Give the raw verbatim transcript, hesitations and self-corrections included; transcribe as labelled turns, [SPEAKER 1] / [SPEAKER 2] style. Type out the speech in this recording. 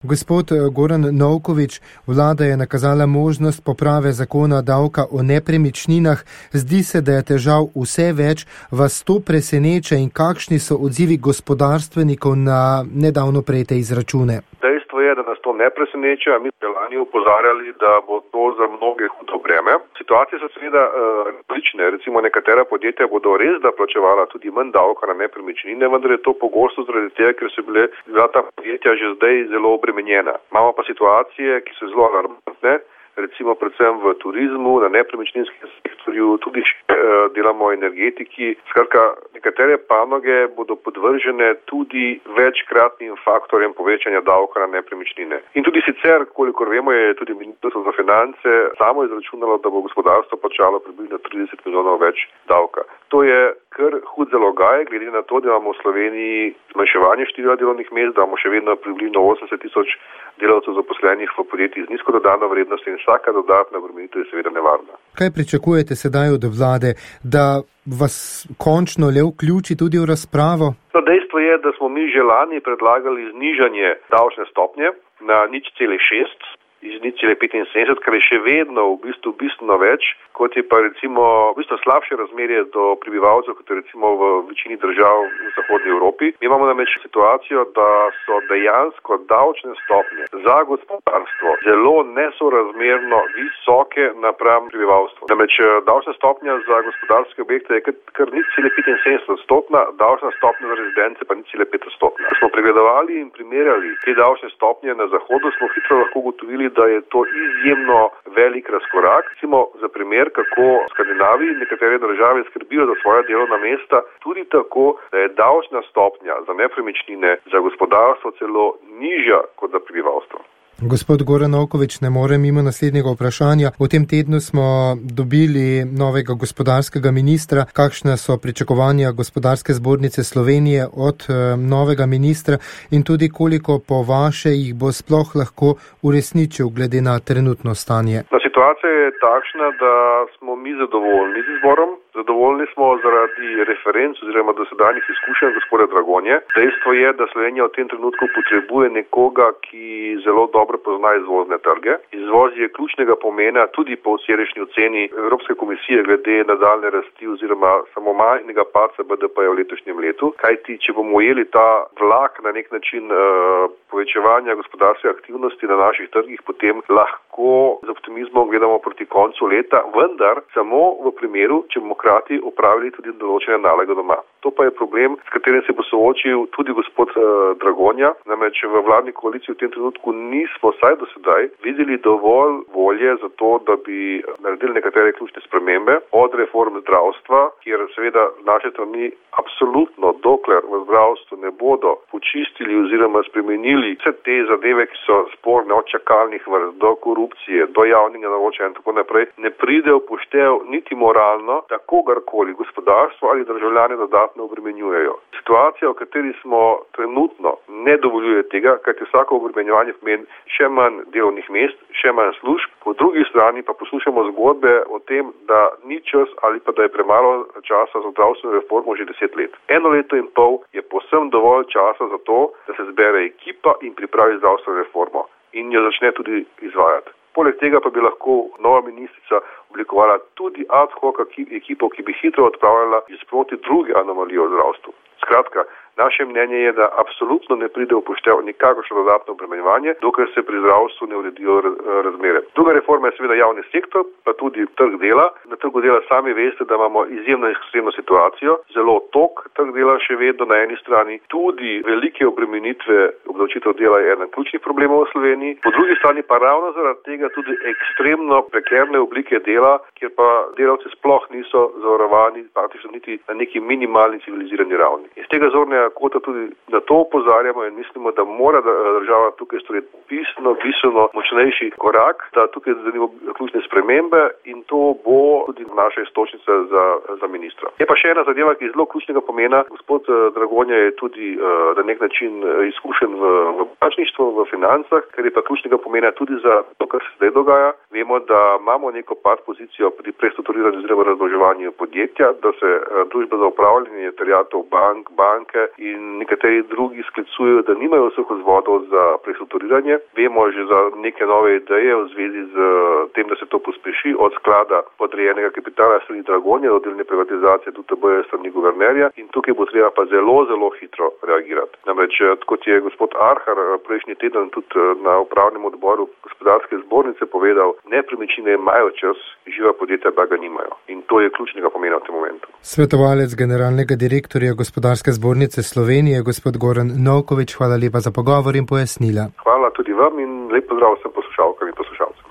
[SPEAKER 1] Gospod Goran Novković, vlada je nakazala možnost poprave zakona davka o nepremičninah. Zdi se, da je težav vse več. Vas to preseneča in kakšni so odzivi gospodarstvenikov na nedavno prejete izračune?
[SPEAKER 2] Dejstvo je, da nas to ne preseneča. Mi smo lani opozarjali, da bo to za mnoge hudo breme. Situacije so seveda različne. Uh, Recimo nekatera podjetja bodo res da plačevala tudi manj davka na nepremičnine, vendar je to pogosto zaradi tega, ker so bile ta podjetja že zdaj zelo obremenjena. Imamo pa situacije, ki so zelo alarmantne, recimo predvsem v turizmu, na nepremičninskem sektorju, tudi če uh, delamo o energetiki. Skratka, nekatere panoge bodo podvržene tudi večkratnim faktorjem povečanja davka na nepremičnine. In tudi sicer, kolikor vemo, je tudi Ministrstvo za finance samo izračunalo, da bo gospodarstvo plačalo približno trideset milijonov več davka. To je kar hud zalogaj, glede na to, da imamo v Sloveniji zmanjševanje števila delovnih mest, da imamo še vedno približno osemdeset tisoč delavcev zaposlenih v podjetjih z nizko dodano vrednostjo in vsaka dodatna obremenitev je seveda nevarna.
[SPEAKER 1] Kaj pričakujete sedaj od vlade, da vas končno le vključi tudi v razpravo?
[SPEAKER 2] No, dejstvo je, da smo mi že lani predlagali znižanje davčne stopnje na nič cele šest iz nič cele petinsedemdeset, kar je še vedno v bistvu bistveno več, kot je pa recimo v bistvu slabše razmerje do prebivalcev, kot je recimo v večini držav v zahodni Evropi. Mi imamo namreč situacijo, da so dejansko davčne stopnje za gospodarstvo zelo nesorazmerno visoke napram prebivalstvu. Namreč davčna stopnja za gospodarske objekte je kar nič cele petinsedemdeset odstotna, davčna stopnja za rezidence pa nič cele pet odstotna. Ko smo pregledovali in primerjali te davčne stopnje na zahodu, smo hitro lahko ugotovili, da je to izjemno velik razkorak. Recimo za primer, kako v Skandinaviji nekatere države skrbijo za svoja delovna mesta, tudi tako, da je davčna stopnja za nepremičnine za gospodarstvo celo nižja kot za prebivalstvo.
[SPEAKER 1] Gospod Goran Novković, ne morem mimo naslednjega vprašanja. V tem tednu smo dobili novega gospodarskega ministra. Kakšna so pričakovanja Gospodarske zbornice Slovenije od uh, novega ministra in tudi koliko po vaše jih bo sploh lahko uresničil glede na trenutno stanje?
[SPEAKER 2] Na situacija je takšna, da smo mi zadovoljni z izborom. Zadovoljni smo zaradi referenc oziroma dosedanjih izkušenj gospoda Dragonje. Dejstvo je, da Slovenija v tem trenutku potrebuje nekoga, ki zelo dobro pozna izvozne trge. Izvoz je ključnega pomena tudi po včerajšnji oceni Evropske komisije glede nadaljne rasti oziroma samo majhnega padca B D P-ja v letošnjem letu. Kajti, če bomo ujeli ta vlak na nek način uh, povečevanja gospodarske aktivnosti na naših trgih, potem lahko z optimizmom gledamo proti koncu leta, vendar samo v primeru, če bomo hkrati opravili tudi določene naloge doma. To pa je problem, s katerim se bo soočil tudi gospod uh, Dragonja. Namreč v vladni koaliciji v tem trenutku nismo vsaj do sedaj videli dovolj volje za to, da bi naredili nekatere ključne spremembe od reform zdravstva, kjer seveda naše strani absolutno, dokler v zdravstvu ne bodo počistili oziroma spremenili vse te zadeve, ki so sporne, od čakalnih vrst do korupcije, do javnega naročanja in tako naprej, ne pride v poštev niti moralno, da kogarkoli gospodarstvo ali državljane dodatno obremenjujejo. Situacija, v kateri smo trenutno, ne dovoljuje tega, kajti vsako obremenjevanje pomeni še manj delovnih mest, še manj služb. Po drugi strani pa poslušamo zgodbe o tem, da ni čas ali pa da je premalo časa za zdravstveno reformo že deset let. Eno leto in pol je povsem dovolj časa za to, da se zbere ekipa in pripravi zdravstveno reformo in jo začne tudi izvajati. Poleg tega pa bi lahko nova ministrica oblikovala tudi ad hoc ekipo, ki bi hitro odpravljala izproti druge anomalije v zdravstvu. Skratka, naše mnenje je, da absolutno ne pride v poštev nikakršno dodatno obremenjevanje, dokler se pri zdravstvu ne uredijo razmere. Druga reforma je seveda javni sektor, pa tudi trg dela. Na trgu dela sami veste, da imamo izjemno ekstremno situacijo, zelo tok trg dela še vedno na eni strani, tudi velike obremenitve obdavčitev dela je eden ključnih problemov v Sloveniji, po drugi strani pa ravno zaradi tega tudi ekstremno prekerne oblike dela, kjer pa delavci sploh niso zavarovani praktično niti na neki minimalni civilizirani ravni. Iz tega zornega kota tudi na to opozarjamo in mislimo, da mora država tukaj storiti bistveno, bistveno močnejši korak, da tukaj zanimo ključne spremembe in to bo tudi naša istočnica za, za ministra. Je pa še ena zadeva, ki je zelo ključnega pomena. Gospod Dragonja je tudi na nek način izkušen v, v bančništvu, v financah, kar je pa ključnega pomena tudi za to, kar se zdaj dogaja. Vemo, da imamo neko pad pozicijo pri prestrukturiranju oziroma razmnoževanju podjetja, da se družbe za upravljanje terjatov bank, banke in nekateri drugi sklicujejo, da nimajo vseh vzvodov za prestrukturiranje. Vemo že za neke nove ideje v zvezi z tem, da se to pospeši od sklada podrejenega kapitala strani Dragonje do delne privatizacije D U T B strani guvernerja in tukaj bo treba pa zelo, zelo hitro reagirati. Namreč, kot je gospod Arhar prejšnji teden tudi na upravnem odboru gospodarske zbornice povedal, nepremičnine imajo čas, živa podjetja pa ga nimajo. In to je ključnega pomena v tem momentu.
[SPEAKER 1] Svetovalec generalnega direktorja Gospodarske zbornice Slovenije, gospod Goran Novković, hvala lepa za pogovor in pojasnila.
[SPEAKER 2] Hvala tudi vam in lep pozdrav vsem poslušalkam in poslušalcem.